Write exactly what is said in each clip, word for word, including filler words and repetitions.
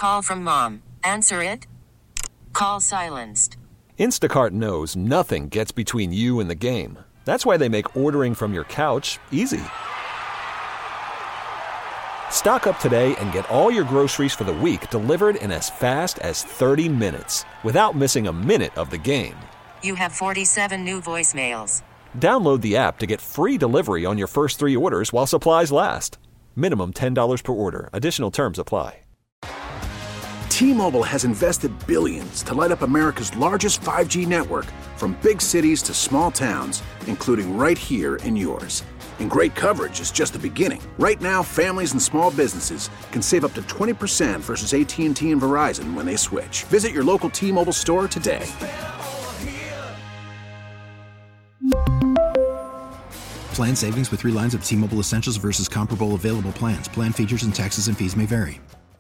Call from mom. Answer it. Call silenced. Instacart knows nothing gets between you and the game. That's why they make ordering from your couch easy. Stock up today and get all your groceries for the week delivered in as fast as thirty minutes without missing a minute of the game. You have forty-seven new voicemails. Download the app to get free delivery on your first three orders while supplies last. Minimum ten dollars per order. Additional terms apply. T-Mobile has invested billions to light up America's largest five G network, from big cities to small towns, including right here in yours. And great coverage is just the beginning. Right now, families and small businesses can save up to twenty percent versus A T and T and Verizon when they switch. Visit your local T-Mobile store today. Plan savings with three lines of T-Mobile Essentials versus comparable available plans. Plan features and taxes and fees may vary.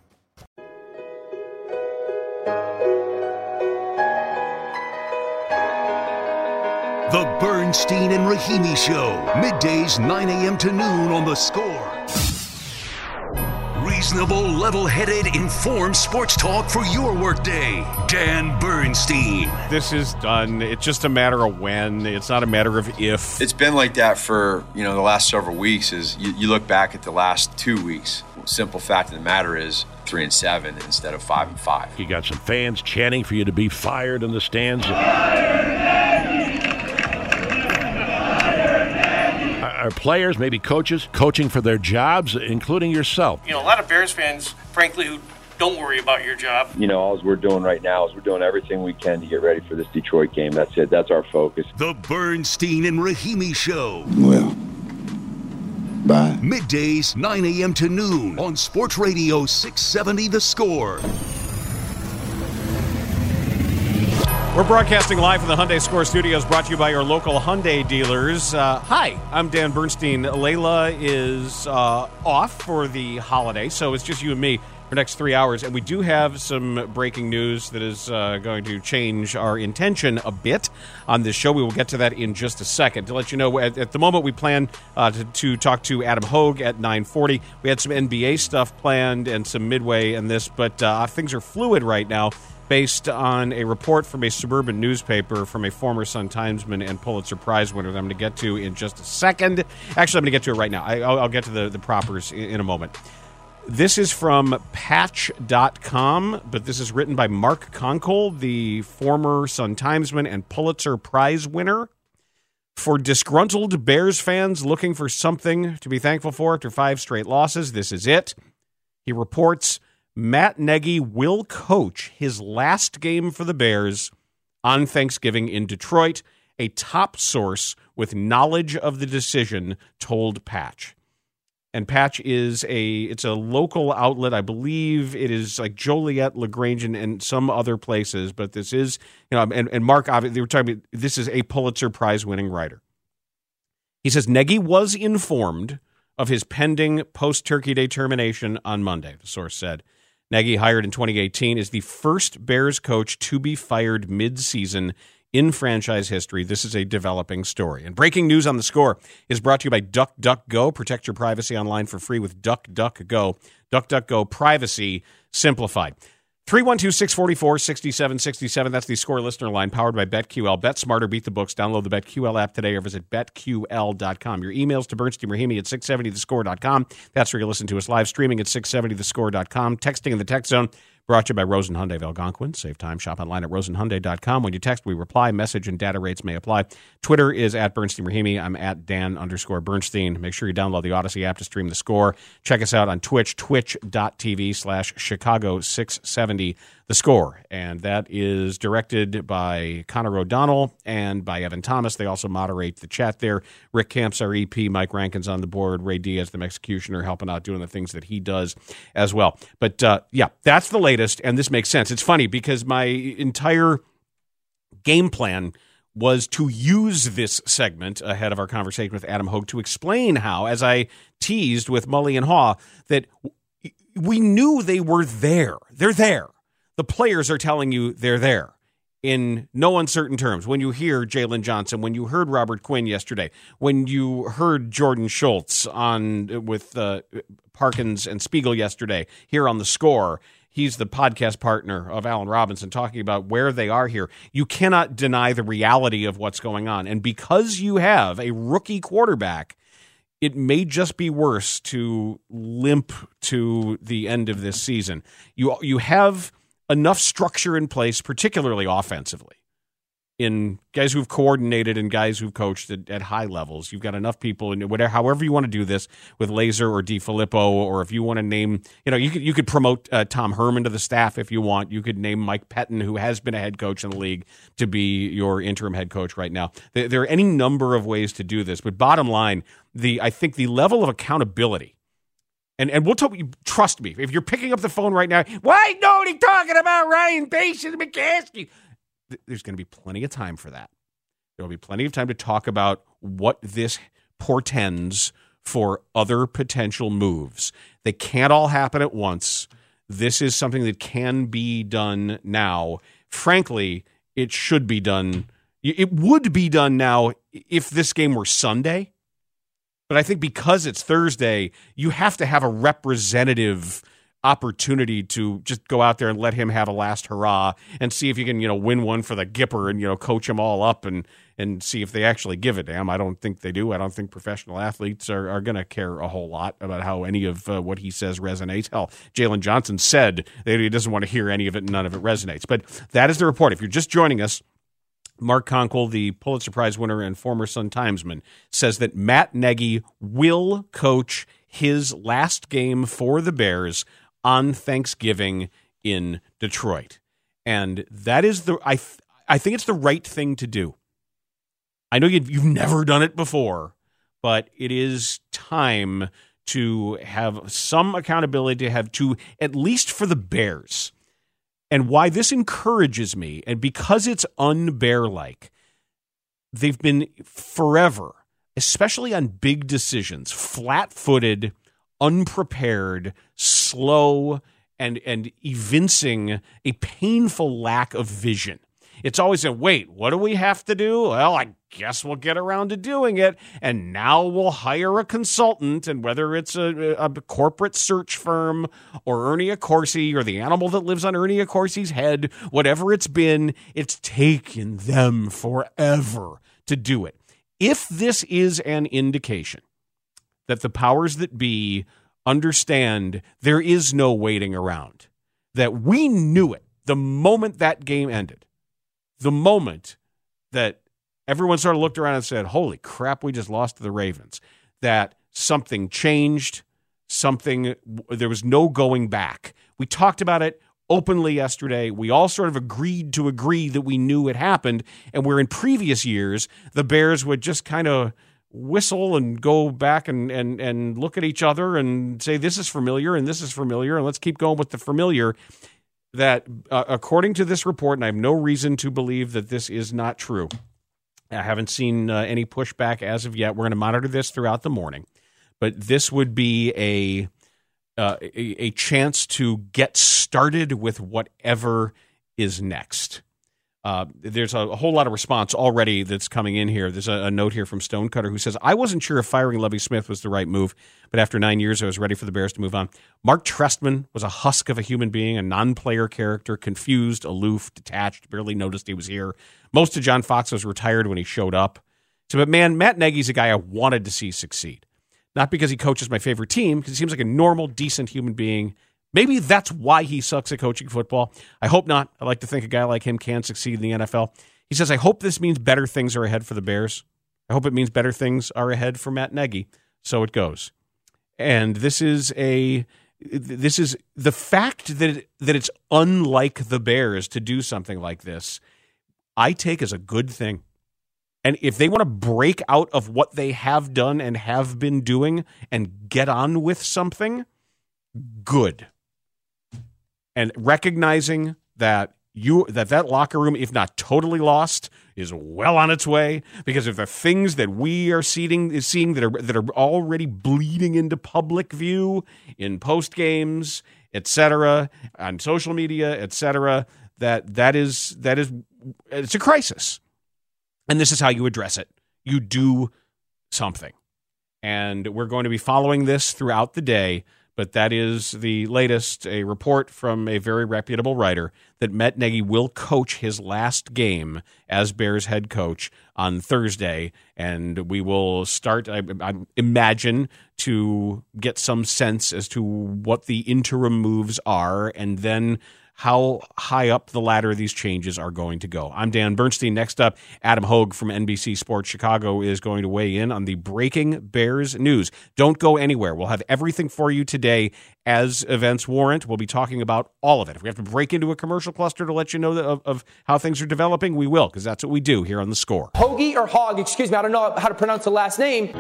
The Bernstein and Rahimi Show, middays nine a.m. to noon on The Score. Reasonable, level-headed, informed sports talk for your workday. Dan Bernstein. This is done. It's just a matter of when. It's not a matter of if. It's been like that for, you know, the last several weeks. Is you, you look back at the last two weeks. Simple fact of the matter is three and seven instead of five and five. You got some fans chanting for you to be fired in the stands. Are players, maybe coaches, coaching for their jobs, including yourself? You know, a lot of Bears fans, frankly, who don't worry about your job. You know, all we're doing right now is we're doing everything we can to get ready for this Detroit game. That's it. That's our focus. The Bernstein and Rahimi Show. Well, bye. Middays, nine a.m. to noon on Sports Radio six seventy The Score. We're broadcasting live from the Hyundai Score Studios, brought to you by your local Hyundai dealers. Uh, hi, I'm Dan Bernstein. Layla is uh, off for the holiday, so it's just you and me for the next three hours. And we do have some breaking news that is uh, going to change our intention a bit on this show. We will get to that in just a second. To let you know, at, at the moment we plan uh, to, to talk to Adam Hogue at nine forty. We had some N B A stuff planned and some Midway and this, but uh, things are fluid right now, based on a report from a suburban newspaper from a former Sun-Timesman and Pulitzer Prize winner that I'm going to get to in just a second. Actually, I'm going to get to it right now. I, I'll, I'll get to the, the propers in, in a moment. This is from patch dot com, but this is written by Mark Konkol, the former Sun-Timesman and Pulitzer Prize winner. For disgruntled Bears fans looking for something to be thankful for after five straight losses, this is it. He reports Matt Nagy will coach his last game for the Bears on Thanksgiving in Detroit. A top source with knowledge of the decision told Patch. And Patch is a it's a local outlet. I believe it is like Joliet, LaGrange, and, and some other places. But this is, you know, and, and Mark, they were talking about, this is a Pulitzer Prize winning writer. He says Nagy was informed of his pending post-Turkey Day termination on Monday, the source said. Nagy, hired in twenty eighteen, is the first Bears coach to be fired mid-season in franchise history. This is a developing story. And breaking news on The Score is brought to you by DuckDuckGo. Protect your privacy online for free with DuckDuckGo. DuckDuckGo, privacy simplified. three one two, six four four, six seven six seven. That's the Score listener line, powered by BetQL. Bet smarter, beat the books. Download the BetQL app today or visit bet Q L dot com. Your emails to Bernstein Rahimi at six seventy the score dot com. That's where you listen to us live streaming at six seventy the score dot com. Texting in the text zone, brought to you by Rosen Hyundai of Algonquin. Save time. Shop online at rosen hyundai dot com. When you text, we reply. Message and data rates may apply. Twitter is at Bernstein Rahimi. I'm at Dan underscore Bernstein. Make sure you download the Odyssey app to stream The Score. Check us out on Twitch, twitch.tv slash Chicago 670 The Score. And that is directed by Connor O'Donnell and by Evan Thomas. They also moderate the chat there. Rick Camps, our E P. Mike Rankin's on the board. Ray Diaz, the executioner, helping out doing the things that he does as well. But, uh, yeah, that's the latest, and this makes sense. It's funny because my entire game plan was to use this segment ahead of our conversation with Adam Hogue to explain how, as I teased with Mully and Haw, that we knew they were there. They're there. The players are telling you they're there in no uncertain terms. When you hear Jalen Johnson, when you heard Robert Quinn yesterday, when you heard Jordan Schultz on with uh, Parkins and Spiegel yesterday here on The Score, He's the podcast partner of Allen Robinson, talking about where they are here. You cannot deny the reality of what's going on. And because you have a rookie quarterback, it may just be worse to limp to the end of this season. You you have enough structure in place, particularly offensively, in guys who've coordinated and guys who've coached at, at high levels. You've got enough people, and whatever, however you want to do this with Laser or DeFilippo, or if you want to name, you know, you could you could promote uh, Tom Herman to the staff if you want. You could name Mike Pettin, who has been a head coach in the league, to be your interim head coach right now. There, there are any number of ways to do this, but bottom line, the I think the level of accountability. And and we'll tell you, trust me, if you're picking up the phone right now, why is nobody talking about Ryan Pace and McCaskey? There's going to be plenty of time for that. There will be plenty of time to talk about what this portends for other potential moves. They can't all happen at once. This is something that can be done now. Frankly, it should be done. It would be done now if this game were Sunday. But I think because it's Thursday, you have to have a representative opportunity to just go out there and let him have a last hurrah and see if you can, you know, win one for the Gipper and, you know, coach them all up and, and see if they actually give a damn. I don't think they do. I don't think professional athletes are, are going to care a whole lot about how any of uh, what he says resonates. Hell, Jalen Johnson said that he doesn't want to hear any of it and none of it resonates. But that is the report. If you're just joining us, Mark Conkle, the Pulitzer Prize winner and former Sun-Timesman, says that Matt Nagy will coach his last game for the Bears on Thanksgiving in Detroit. And that is the I th- I think it's the right thing to do. I know you've, you've never done it before, but it is time to have some accountability, to have to, at least for the Bears. And why this encourages me, and because it's un-Bear-like, they've been forever, especially on big decisions, flat-footed, unprepared, slow, and and evincing a painful lack of vision. It's always a, wait, what do we have to do? Well, I guess we'll get around to doing it, and now we'll hire a consultant, and whether it's a, a corporate search firm or Ernie Accorsi or the animal that lives on Ernie Accorsi's head, whatever it's been, it's taken them forever to do it. If this is an indication that the powers that be understand there is no waiting around, that we knew it the moment that game ended, the moment that everyone sort of looked around and said, holy crap, we just lost to the Ravens, that something changed, something, there was no going back. We talked about it openly yesterday. We all sort of agreed to agree that we knew it happened, and where in previous years, the Bears would just kind of whistle and go back and, and, and look at each other and say, this is familiar and this is familiar, and let's keep going with the familiar. That uh, according to this report, and I have no reason to believe that this is not true, I haven't seen uh, any pushback as of yet. We're going to monitor this throughout the morning, but this would be a, uh, a a chance to get started with whatever is next. Uh, there's a, a whole lot of response already that's coming in here. There's a, a note here from Stonecutter who says, I wasn't sure if firing Lovie Smith was the right move, but after nine years, I was ready for the Bears to move on. Mark Trestman was a husk of a human being, a non-player character, confused, aloof, detached, barely noticed he was here. Most of John Fox was retired when he showed up. So, but man, Matt Nagy's a guy I wanted to see succeed. Not because he coaches my favorite team, because he seems like a normal, decent human being. Maybe that's why he sucks at coaching football. I hope not. I like to think a guy like him can succeed in the N F L. He says, I hope this means better things are ahead for the Bears. I hope it means better things are ahead for Matt Nagy. So it goes. And this is a this is the fact that it, that it's unlike the Bears to do something like this, I take as a good thing. And if they want to break out of what they have done and have been doing and get on with something, good. And recognizing that you that that locker room, if not totally lost, is well on its way, because of the things that we are seeing, seeing that are that are already bleeding into public view in post games, et cetera, on social media, et cetera. That that is that is it's a crisis, and this is how you address it. You do something, and we're going to be following this throughout the day. But that is the latest, a report from a very reputable writer that Matt Nagy will coach his last game as Bears head coach on Thursday. And we will start, I, I imagine, to get some sense as to what the interim moves are and then how high up the ladder these changes are going to go. I'm Dan Bernstein. Next up, Adam Hogue from N B C Sports Chicago is going to weigh in on the breaking Bears news. Don't go anywhere. We'll have everything for you today as events warrant. We'll be talking about all of it. If we have to break into a commercial cluster to let you know of, of how things are developing, we will, because that's what we do here on The Score. Hoagie or Hog, excuse me, I don't know how to pronounce the last name.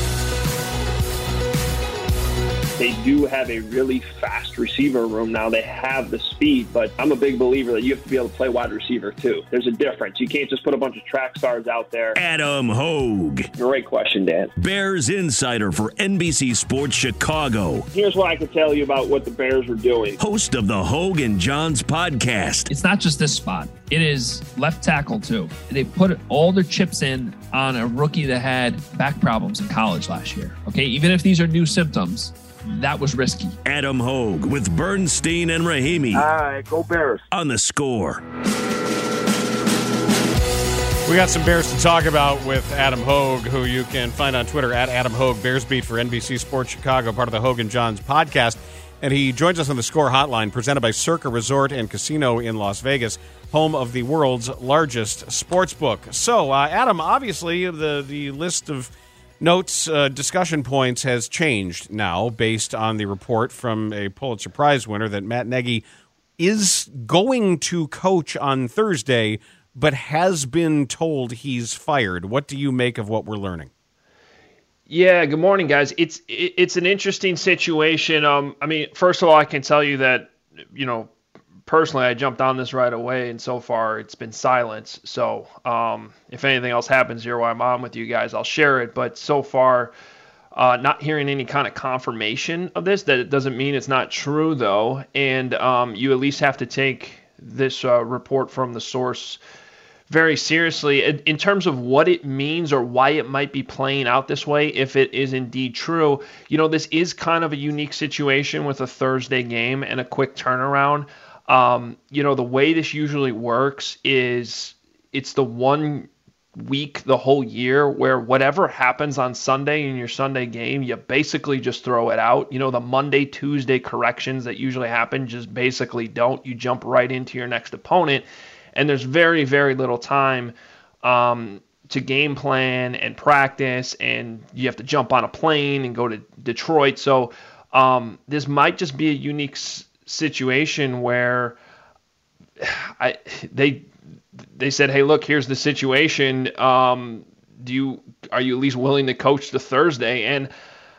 They do have a really fast receiver room now. They have the speed, but I'm a big believer that you have to be able to play wide receiver too. There's a difference. You can't just put a bunch of track stars out there. Adam Hogue. Great question, Dan. Bears insider for N B C Sports Chicago. Here's what I can tell you about what the Bears are doing. Host of the Hogue and Johns podcast. It's not just this spot. It is left tackle too. They put all their chips in on a rookie that had back problems in college last year. Okay, even if these are new symptoms, that was risky. Adam Hogue with Bernstein and Rahimi. All right, go Bears. On The Score. We got some Bears to talk about with Adam Hogue, who you can find on Twitter at Adam Hogue, Bears Beat for N B C Sports Chicago, part of the Hogue and Johns podcast. And he joins us on the Score Hotline, presented by Circa Resort and Casino in Las Vegas, home of the world's largest sports book. So, uh, Adam, obviously the, the list of notes, uh, discussion points has changed now based on the report from a Pulitzer Prize winner that Matt Nagy is going to coach on Thursday, but has been told he's fired. What do you make of what we're learning? Yeah, good morning, guys. It's it's an interesting situation. Um, I mean, first of all, I can tell you that, you know, personally, I jumped on this right away, and so far it's been silence. So um, if anything else happens here while I'm on with you guys, I'll share it. But so far, uh, not hearing any kind of confirmation of this. That it doesn't mean it's not true, though. And um, you at least have to take this uh, report from the source very seriously in terms of what it means or why it might be playing out this way. If it is indeed true, you know, this is kind of a unique situation with a Thursday game and a quick turnaround. Um, you know, the way this usually works is it's the one week the whole year where whatever happens on Sunday in your Sunday game, you basically just throw it out. You know, the Monday, Tuesday corrections that usually happen just basically don't. You jump right into your next opponent, and there's very, very little time um, to game plan and practice, and you have to jump on a plane and go to Detroit. So um, this might just be a unique s- situation where I they they said, hey, look, here's the situation. Um, do you are you at least willing to coach the Thursday? And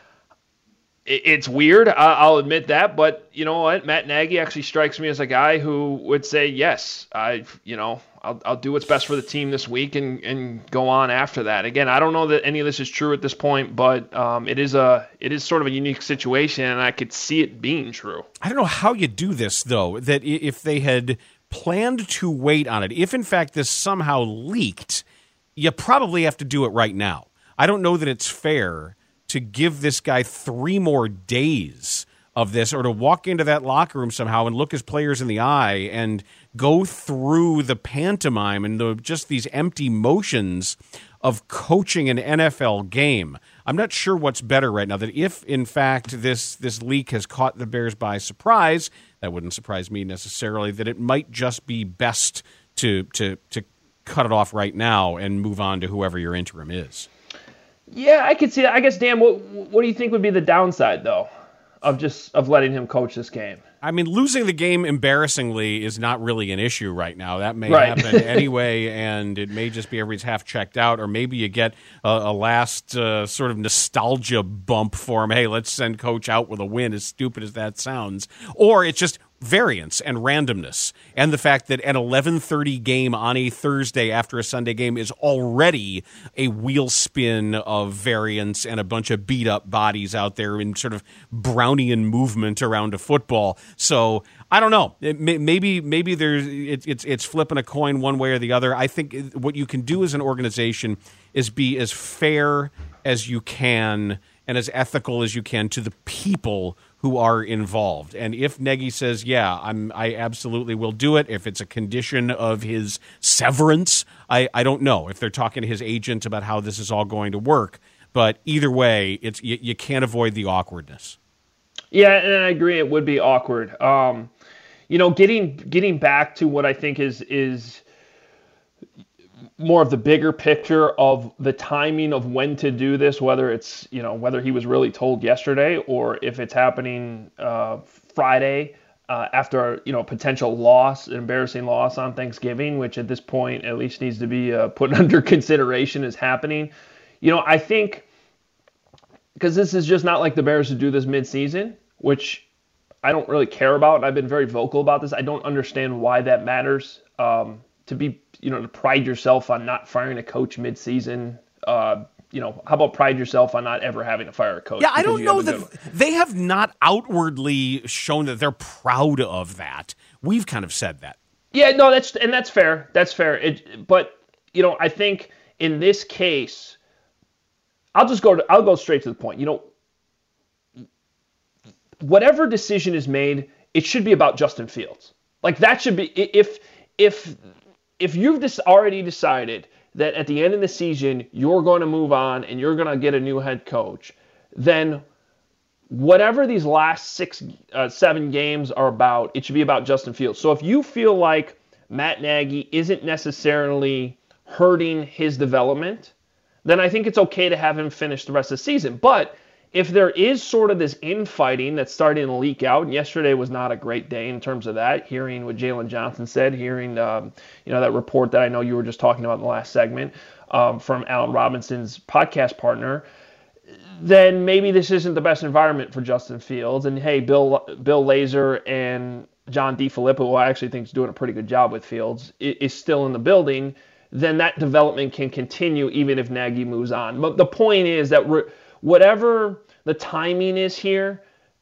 it, it's weird, I, I'll admit that, but you know what? Matt Nagy actually strikes me as a guy who would say, yes, I you know I'll I'll do what's best for the team this week and and go on after that. Again, I don't know that any of this is true at this point, but um, it is a it is sort of a unique situation, and I could see it being true. I don't know how you do this, though, that if they had planned to wait on it, if in fact this somehow leaked, you probably have to do it right now. I don't know that it's fair to give this guy three more days of this, or to walk into that locker room somehow and look his players in the eye and go through the pantomime and the, just these empty motions of coaching an N F L game. I'm not sure what's better right now, that if, in fact, this this leak has caught the Bears by surprise, that wouldn't surprise me necessarily, that it might just be best to to to cut it off right now and move on to whoever your interim is. Yeah, I could see that. I guess, Dan, what what do you think would be the downside, though, of just of letting him coach this game? I mean, losing the game embarrassingly is not really an issue right now. That may right. happen anyway, and it may just be everybody's half checked out, or maybe you get a, a last uh, sort of nostalgia bump for him. Hey, let's send Coach out with a win, as stupid as that sounds. Or it's just variance and randomness, and the fact that an eleven thirty game on a Thursday after a Sunday game is already a wheel spin of variance and a bunch of beat-up bodies out there in sort of Brownian movement around a football. So I don't know. It may, maybe maybe there's it, it's it's flipping a coin one way or the other. I think what you can do as an organization is be as fair as you can and as ethical as you can to the people who are involved. And if Nagy says, yeah, I'm, I absolutely will do it, if it's a condition of his severance, I, I don't know if they're talking to his agent about how this is all going to work. But either way, it's you, you can't avoid the awkwardness. Yeah, and I agree it would be awkward. Um, you know, getting getting back to what I think is is more of the bigger picture of the timing of when to do this, whether it's, you know, whether he was really told yesterday or if it's happening uh, Friday uh, after, you know, potential loss, an embarrassing loss on Thanksgiving, which at this point at least needs to be uh, put under consideration as happening. You know, I think because this is just not like the Bears to do this midseason, which I don't really care about. And I've been very vocal about this. I don't understand why that matters. Um, to be, you know, to pride yourself on not firing a coach midseason. Uh, you know, how about pride yourself on not ever having to fire a coach? Yeah, I don't know that they have not outwardly shown that they're proud of that. We've kind of said that. Yeah, no, that's and that's fair. That's fair. It, but you know, I think in this case, I'll just go to, I'll go straight to the point. You know, whatever decision is made, it should be about Justin Fields. Like that should be if if. If you've just already decided that at the end of the season you're going to move on and you're going to get a new head coach, then whatever these last six, uh, seven games are about, it should be about Justin Fields. So if you feel like Matt Nagy isn't necessarily hurting his development, then I think it's okay to have him finish the rest of the season. But if there is sort of this infighting that's starting to leak out, and yesterday was not a great day in terms of that, hearing what Jalen Johnson said, hearing um, you know that report that I know you were just talking about in the last segment um, from Allen Robinson's podcast partner, then maybe this isn't the best environment for Justin Fields. And hey, Bill Bill Lazor and John DeFilippo, who I actually think is doing a pretty good job with Fields, is still in the building, then that development can continue even if Nagy moves on. But the point is that we're whatever the timing is here,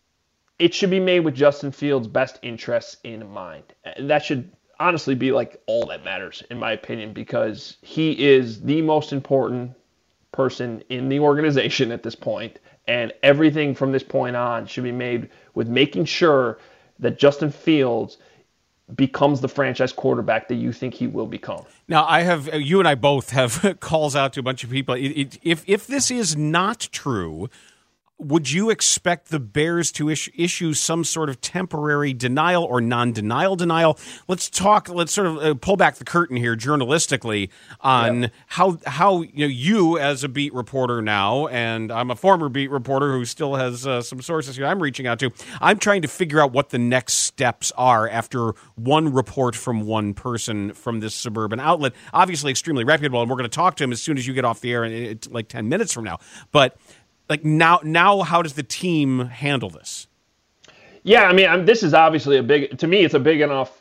it should be made with Justin Fields' best interests in mind. And that should honestly be like all that matters, in my opinion, because he is the most important person in the organization at this point. And everything from this point on should be made with making sure that Justin Fields becomes the franchise quarterback that you think he will become. Now, I have you and I both have calls out to a bunch of people. It, it, if if this is not true, would you expect the Bears to issue, issue some sort of temporary denial or non-denial denial? Let's talk. Let's sort of uh, pull back the curtain here journalistically on yep. how how you know you as a beat reporter now, and I'm a former beat reporter who still has uh, some sources here I'm reaching out to. I'm trying to figure out what the next steps are after one report from one person from this suburban outlet, obviously extremely reputable, and we're going to talk to him as soon as you get off the air in, in like ten minutes from now. But Like now, now, how does the team handle this? Yeah, I mean, I'm, this is obviously a big. To me, it's a big enough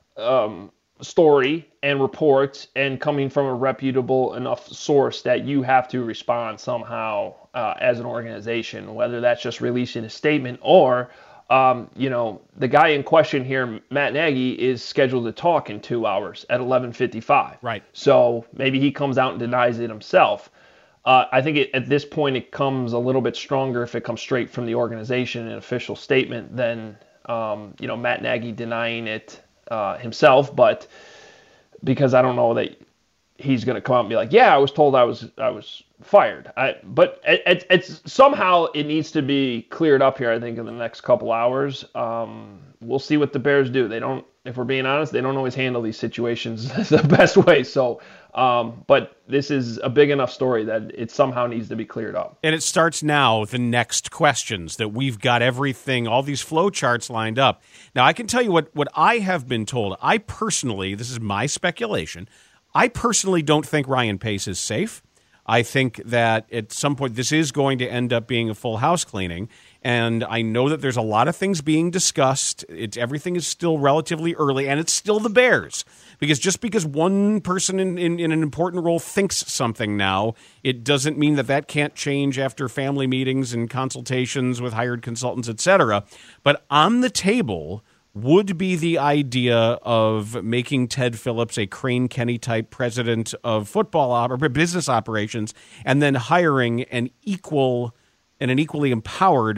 um, story and report, and coming from a reputable enough source that you have to respond somehow uh, as an organization. Whether that's just releasing a statement or, um, you know, the guy in question here, Matt Nagy, is scheduled to talk in two hours at eleven fifty-five. Right. So maybe he comes out and denies it himself. Uh, I think it, at this point it comes a little bit stronger if it comes straight from the organization, an official statement, than um, you know Matt Nagy denying it uh, himself. But because I don't know that he's going to come out and be like, "Yeah, I was told I was I was fired." I, but it, it, it's somehow it needs to be cleared up here. I think in the next couple hours, um, we'll see what the Bears do. They don't, if we're being honest, they don't always handle these situations the best way. So. Um, but this is a big enough story that it somehow needs to be cleared up. And it starts now, the next questions, that we've got everything, all these flow charts lined up. Now, I can tell you what, what I have been told. I personally, this is my speculation, I personally don't think Ryan Pace is safe. I think that at some point this is going to end up being a full house cleaning. And I know that there's a lot of things being discussed. It's, everything is still relatively early, and it's still the Bears. Because just because one person in, in, in an important role thinks something now, it doesn't mean that that can't change after family meetings and consultations with hired consultants, et cetera. But on the table would be the idea of making Ted Phillips a Crane Kenny-type president of football op- or business operations, and then hiring an equal and an equally empowered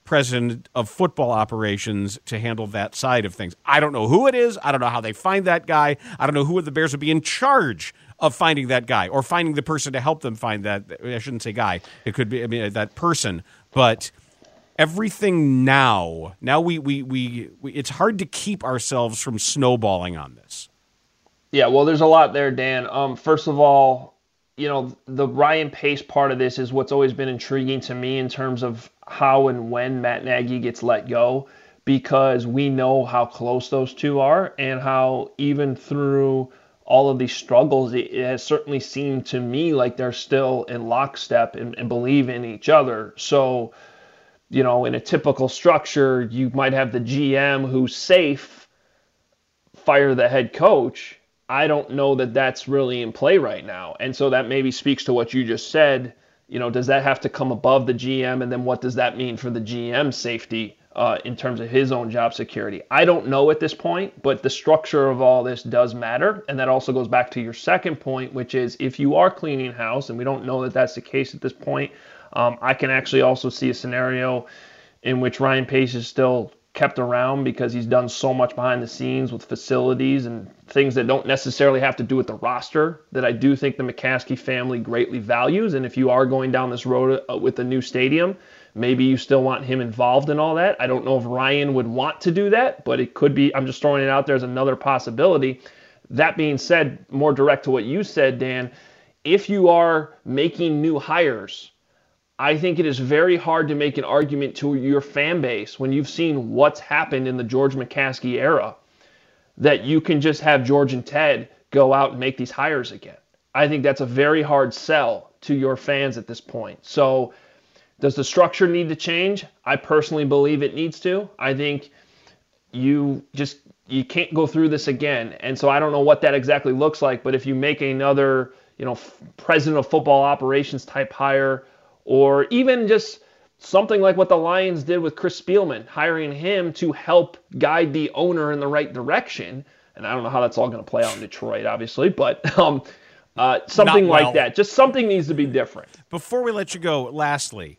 president of football operations to handle that side of things. I don't know who it is. I don't know how they find that guy. I don't know who the Bears would be in charge of finding that guy or finding the person to help them find that. I shouldn't say guy. It could be I mean, that person. But everything now, now we, we, we, we, it's hard to keep ourselves from snowballing on this. Yeah, well, there's a lot there, Dan. Um, first of all, you know, the Ryan Pace part of this is what's always been intriguing to me in terms of how and when Matt Nagy gets let go, because we know how close those two are and how even through all of these struggles, it, it has certainly seemed to me like they're still in lockstep and, and believe in each other. So, you know, in a typical structure, you might have the G M who's safe fire the head coach. I don't know that that's really in play right now. And so that maybe speaks to what you just said. You know, does that have to come above the G M? And then what does that mean for the G M's safety uh, in terms of his own job security? I don't know at this point, but the structure of all this does matter. And that also goes back to your second point, which is if you are cleaning house, and we don't know that that's the case at this point, um, I can actually also see a scenario in which Ryan Pace is still kept around because he's done so much behind the scenes with facilities and things that don't necessarily have to do with the roster that I do think the McCaskey family greatly values. And if you are going down this road with a new stadium, maybe you still want him involved in all that. I don't know if Ryan would want to do that, but it could be. I'm just throwing it out there as another possibility. That being said, more direct to what you said, Dan, if you are making new hires, I think it is very hard to make an argument to your fan base when you've seen what's happened in the George McCaskey era that you can just have George and Ted go out and make these hires again. I think that's a very hard sell to your fans at this point. So does the structure need to change? I personally believe it needs to. I think you just you can't go through this again. And so I don't know what that exactly looks like, but if you make another, you know, president of football operations type hire, or even just something like what the Lions did with Chris Spielman, hiring him to help guide the owner in the right direction. And I don't know how that's all going to play out in Detroit, obviously, but um, uh, something well. like that. Just something needs to be different. Before we let you go, lastly,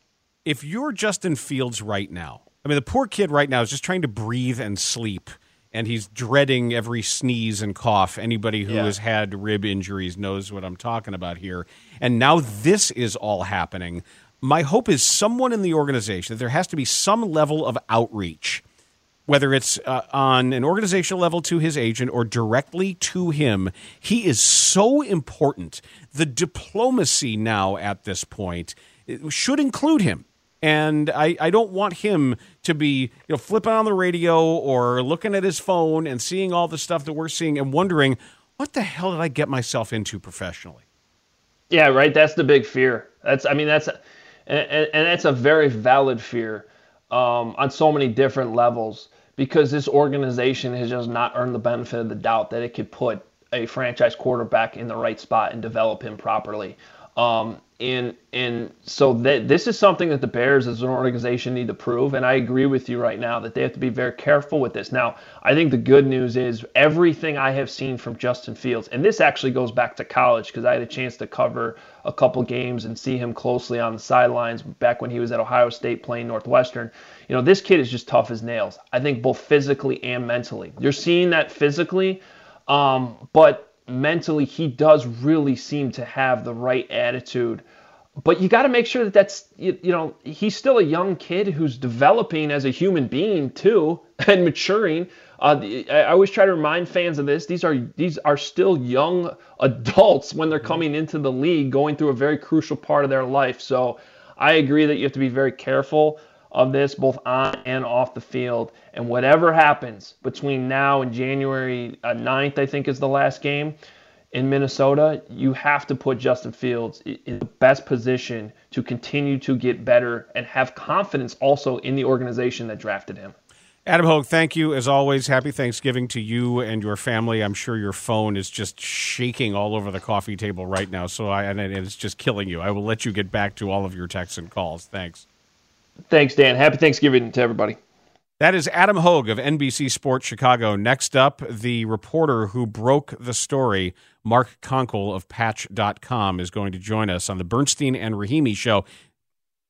if you're Justin Fields right now, I mean, the poor kid right now is just trying to breathe and sleep, and he's dreading every sneeze and cough. Anybody who yeah. has had rib injuries knows what I'm talking about here. And now this is all happening. My hope is someone in the organization, that there has to be some level of outreach, whether it's uh, on an organizational level to his agent or directly to him. He is so important. The diplomacy now at this point should include him. And I, I don't want him to be, you know, flipping on the radio or looking at his phone and seeing all the stuff that we're seeing and wondering, what the hell did I get myself into professionally? Yeah, right. That's the big fear. That's, I mean, that's, and, and that's a very valid fear um, on so many different levels, because this organization has just not earned the benefit of the doubt that it could put a franchise quarterback in the right spot and develop him properly. Um, and and so that this is something that the Bears as an organization need to prove. And I agree with you right now that they have to be very careful with this. Now, I think the good news is everything I have seen from Justin Fields, and this actually goes back to college because I had a chance to cover a couple games and see him closely on the sidelines back when he was at Ohio State playing Northwestern. You know, this kid is just tough as nails. I think both physically and mentally. You're seeing that physically, um, but mentally, he does really seem to have the right attitude. But you got to make sure that that's, you, you know, he's still a young kid who's developing as a human being too and maturing. Uh, I always try to remind fans of this. These are these are still young adults when they're coming into the league, going through a very crucial part of their life. So I agree that you have to be very careful of this, both on and off the field. And whatever happens between now and January ninth, I think is the last game in Minnesota, you have to put Justin Fields in the best position to continue to get better and have confidence also in the organization that drafted him. Adam Hogue, thank you. As always, happy Thanksgiving to you and your family. I'm sure your phone is just shaking all over the coffee table right now, so I, and it's just killing you. I will let you get back to all of your texts and calls. Thanks. Thanks, Dan. Happy Thanksgiving to everybody. That is Adam Hogue of N B C Sports Chicago. Next up, the reporter who broke the story, Mark Konkel of Patch dot com, is going to join us on the Bernstein and Rahimi Show.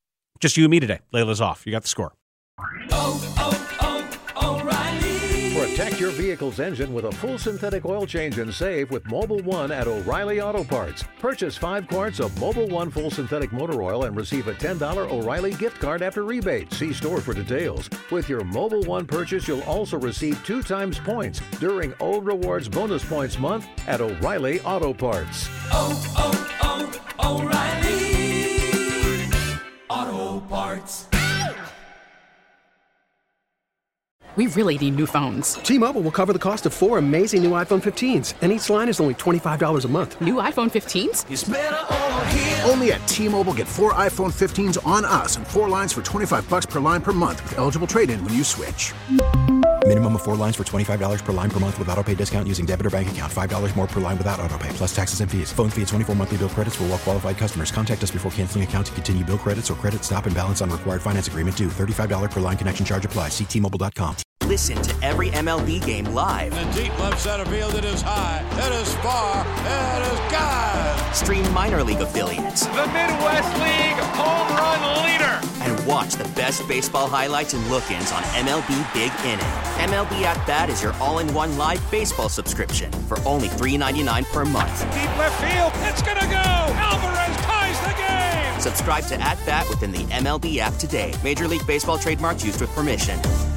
Just you and me today. Layla's off. You got the score. Protect your vehicle's engine with a full synthetic oil change and save with Mobil one at O'Reilly Auto Parts. Purchase five quarts of Mobil one full synthetic motor oil and receive a ten dollars O'Reilly gift card after rebate. See store for details. With your Mobil one purchase, you'll also receive two times points during O Rewards Bonus Points Month at O'Reilly Auto Parts. Oh, oh, oh, O'Reilly Auto Parts. We really need new phones. T-Mobile will cover the cost of four amazing new iPhone fifteens, and each line is only twenty-five dollars a month. New iPhone fifteens? It's better over here. Only at T-Mobile, get four iPhone fifteens on us and four lines for twenty-five dollars per line per month with eligible trade-in when you switch. Minimum of four lines for twenty-five dollars per line per month with autopay discount using debit or bank account. five dollars more per line without autopay, plus taxes and fees. Phone fee at twenty-four monthly bill credits for well-qualified customers. Contact us before canceling account to continue bill credits or credit stop and balance on required finance agreement due. thirty-five dollars per line connection charge applies. See T Mobile dot com. Listen to every M L B game live. In the deep left center field, it is high, it is far, it is gone. Stream minor league affiliates. The Midwest League home run leader. And watch the best baseball highlights and look-ins on M L B Big Inning. M L B At Bat is your all-in-one live baseball subscription for only three dollars and ninety-nine cents per month. Deep left field, it's gonna go. Alvarez ties the game. Subscribe to At Bat within the M L B app today. Major League Baseball trademarks used with permission.